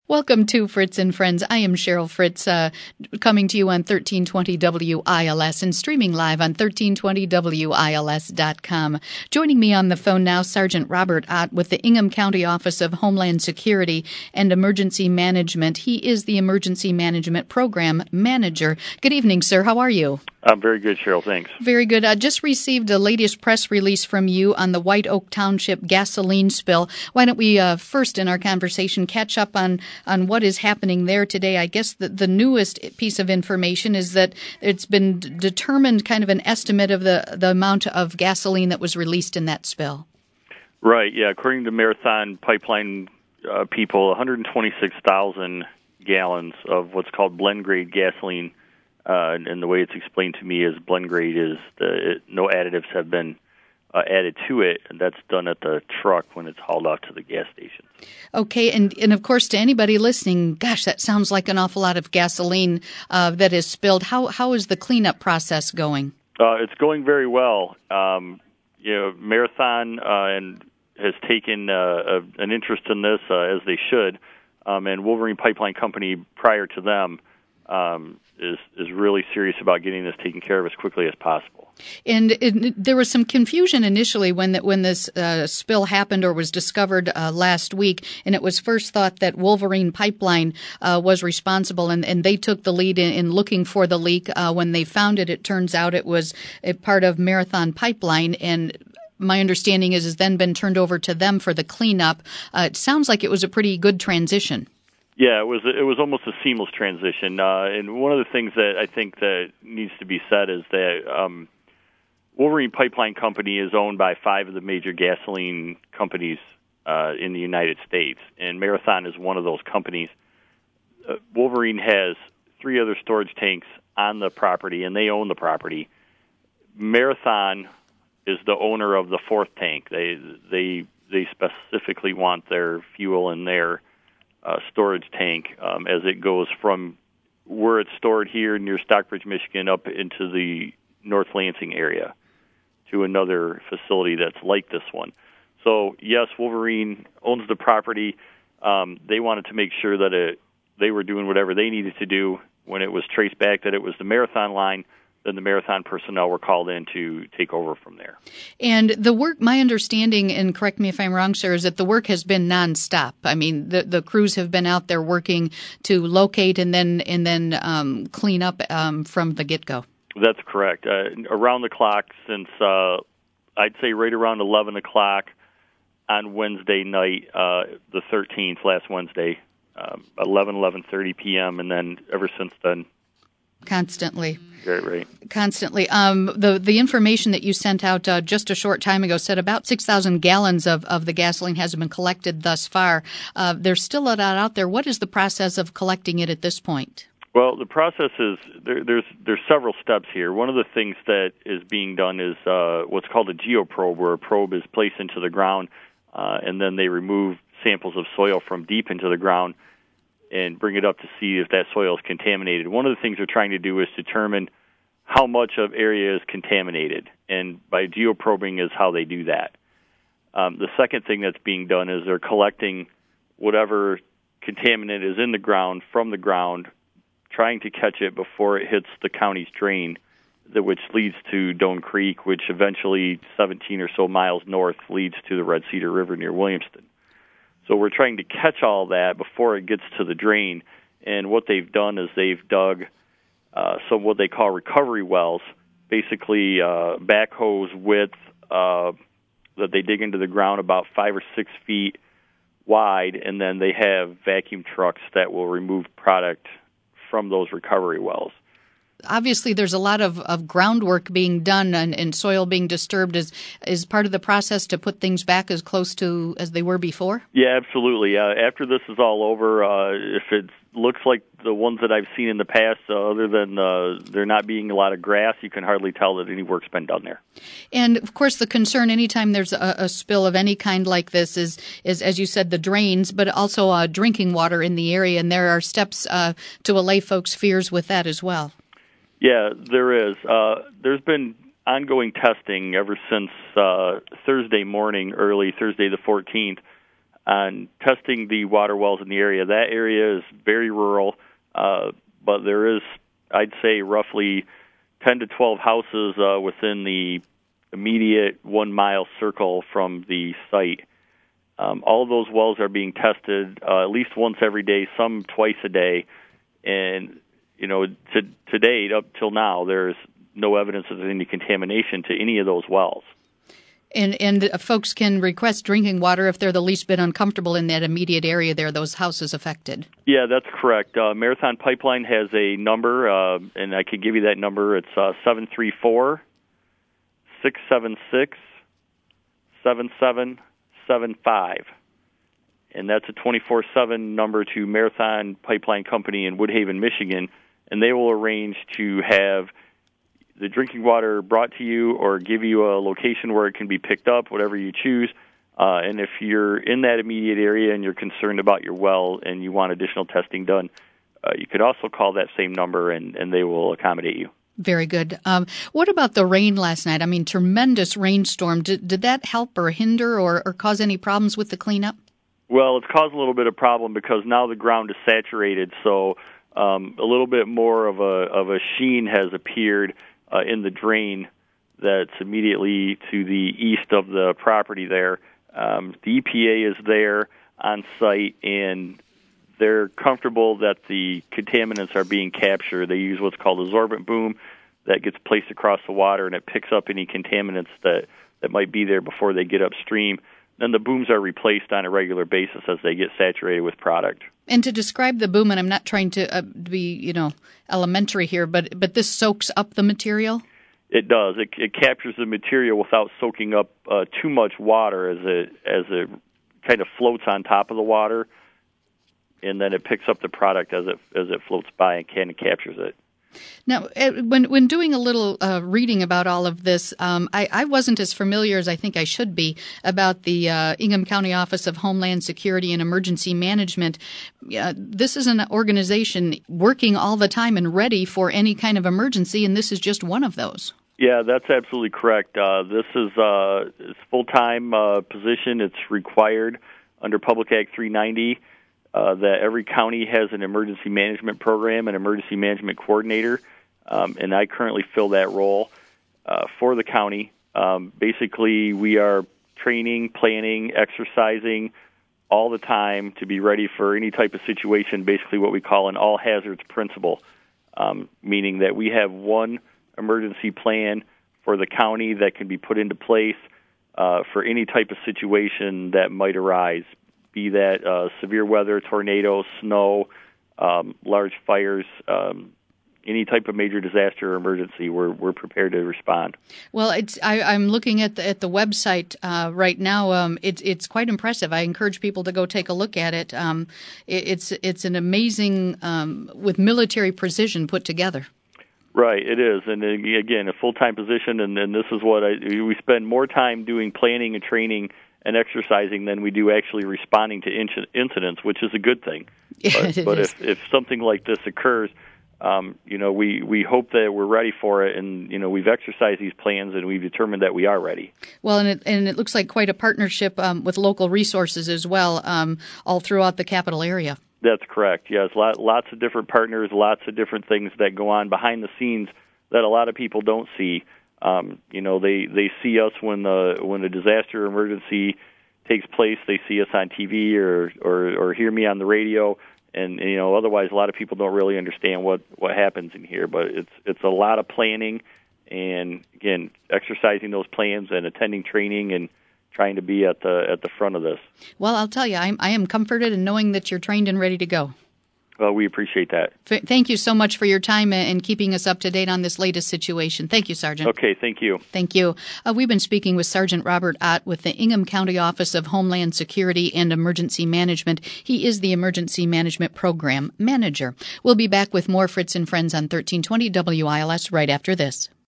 Welcome to Fritz and Friends. I am Cheryl Fritz, coming to you on 1320 WILS and streaming live on 1320WILS.com. Joining me on the phone now, Sergeant Robert Ott with the Ingham County Office of Homeland Security and Emergency Management. He is the Emergency Management Program Manager. Good evening, sir. How are you? I'm very good, Cheryl. Thanks. Very good. I just received the latest press release from you on the White Oak Township gasoline spill. Why don't we first in our conversation catch up on what is happening there today? I guess the newest piece of information is that it's been determined kind of an estimate of the amount of gasoline that was released in that spill. Right, yeah. According to Marathon Pipeline people, 126,000 gallons of what's called blend-grade gasoline. And the way it's explained to me is blend grade is no additives have been added to it, and that's done at the truck when it's hauled out to the gas station. Okay, and of course, to anybody listening, gosh, that sounds like an awful lot of gasoline that is spilled. How is the cleanup process going? It's going very well. Marathon and has taken an interest in this, as they should, and Wolverine Pipeline Company, prior to them, is really serious about getting this taken care of as quickly as possible. And there was some confusion initially when this spill happened or was discovered last week, and it was first thought that Wolverine Pipeline was responsible, and they took the lead in looking for the leak. When they found it, it turns out it was a part of Marathon Pipeline, and my understanding is then been turned over to them for the cleanup. It sounds like it was a pretty good transition. Yeah, it was almost a seamless transition. And one of the things that I think that needs to be said is that Wolverine Pipeline Company is owned by 5 of the major gasoline companies in the United States, and Marathon is one of those companies. Wolverine has 3 other storage tanks on the property, and they own the property. Marathon is the owner of the 4th tank. They specifically want their fuel in their storage tank as it goes from where it's stored here near Stockbridge, Michigan, up into the North Lansing area to another facility that's like this one. So, yes, Wolverine owns the property. They wanted to make sure that they were doing whatever they needed to do. When it was traced back that it was the Marathon line, then the Marathon personnel were called in to take over from there. And the work, my understanding, and correct me if I'm wrong, sir, is that the work has been nonstop. I mean, the crews have been out there working to locate and then clean up from the get-go. That's correct. Around the clock since, I'd say right around 11 o'clock on Wednesday night, the 13th, last Wednesday, 11:30 p.m., and then ever since then. Constantly. Right. Constantly. The information that you sent out just a short time ago said about 6,000 gallons of the gasoline has been collected thus far. There's still a lot out there. What is the process of collecting it at this point? Well, the process is there's several steps here. One of the things that is being done is what's called a geoprobe, where a probe is placed into the ground, and then they remove samples of soil from deep into the ground and bring it up to see if that soil is contaminated. One of the things they're trying to do is determine how much of area is contaminated, and by geoprobing is how they do that. The second thing that's being done is they're collecting whatever contaminant is in the ground from the ground, trying to catch it before it hits the county's drain, which leads to Doan Creek, which eventually 17 or so miles north leads to the Red Cedar River near Williamston. So we're trying to catch all that before it gets to the drain. And what they've done is they've dug some what they call recovery wells, basically backhoes width that they dig into the ground about 5 or 6 feet wide, and then they have vacuum trucks that will remove product from those recovery wells. Obviously, there's a lot of groundwork being done and soil being disturbed. Is part of the process to put things back as close to as they were before? Yeah, absolutely. After this is all over, if it looks like the ones that I've seen in the past, other than there not being a lot of grass, you can hardly tell that any work's been done there. And, of course, the concern anytime there's a spill of any kind like this is, as you said, the drains, but also drinking water in the area, and there are steps to allay folks' fears with that as well. Yeah, there is. There's been ongoing testing ever since Thursday morning, early Thursday the 14th, on testing the water wells in the area. That area is very rural, but there is, I'd say, roughly 10 to 12 houses within the immediate 1 mile circle from the site. All of those wells are being tested at least once every day, some twice a day. And, to date, up till now, there's no evidence of any contamination to any of those wells. And folks can request drinking water if they're the least bit uncomfortable in that immediate area there, those houses affected. Yeah, that's correct. Marathon Pipeline has a number, and I can give you that number. It's 734-676-7775. And that's a 24/7 number to Marathon Pipeline Company in Woodhaven, Michigan, and they will arrange to have the drinking water brought to you or give you a location where it can be picked up, whatever you choose. And if you're in that immediate area and you're concerned about your well and you want additional testing done, you could also call that same number and they will accommodate you. Very good. What about the rain last night? I mean, tremendous rainstorm. Did that help or hinder or cause any problems with the cleanup? Well, it's caused a little bit of problem because now the ground is saturated, so a little bit more of a sheen has appeared in the drain that's immediately to the east of the property there. The EPA is there on site, and they're comfortable that the contaminants are being captured. They use what's called a sorbent boom that gets placed across the water, and it picks up any contaminants that might be there before they get upstream. Then the booms are replaced on a regular basis as they get saturated with product. And to describe the boom, and I'm not trying to be, elementary here, but this soaks up the material? It does. It captures the material without soaking up too much water as it kind of floats on top of the water, and then it picks up the product as it floats by and kind of captures it. Now, when doing a little reading about all of this, I wasn't as familiar as I think I should be about the Ingham County Office of Homeland Security and Emergency Management. This is an organization working all the time and ready for any kind of emergency, and this is just one of those. Yeah, that's absolutely correct. This is a full-time position. It's required under Public Act 390. That every county has an emergency management program, an emergency management coordinator, and I currently fill that role for the county. Basically, we are training, planning, exercising all the time to be ready for any type of situation, basically what we call an all-hazards principle, meaning that we have one emergency plan for the county that can be put into place for any type of situation that might arise, be that severe weather, tornadoes, snow, large fires, any type of major disaster or emergency, we're prepared to respond. Well, I'm looking at the website right now. It's quite impressive. I encourage people to go take a look at it. It's an amazing, with military precision put together. Right, it is, and again, a full-time position, and this is what we spend more time doing planning and training and exercising than we do actually responding to incidents, which is a good thing. But if something like this occurs, we hope that we're ready for it, and we've exercised these plans and we've determined that we are ready. Well, and it looks like quite a partnership with local resources as well, all throughout the capital area. That's correct. Yes, lots of different partners, lots of different things that go on behind the scenes that a lot of people don't see. They see us when a disaster emergency takes place. They see us on TV or hear me on the radio, and otherwise a lot of people don't really understand what happens in here. But it's a lot of planning, and again, exercising those plans and attending training and trying to be at the front of this. Well, I'll tell you, I am comforted in knowing that you're trained and ready to go. Well, we appreciate that. Thank you so much for your time and keeping us up to date on this latest situation. Thank you, Sergeant. Okay, thank you. Thank you. We've been speaking with Sergeant Robert Ott with the Ingham County Office of Homeland Security and Emergency Management. He is the Emergency Management Program Manager. We'll be back with more Fritz and Friends on 1320 WILS right after this.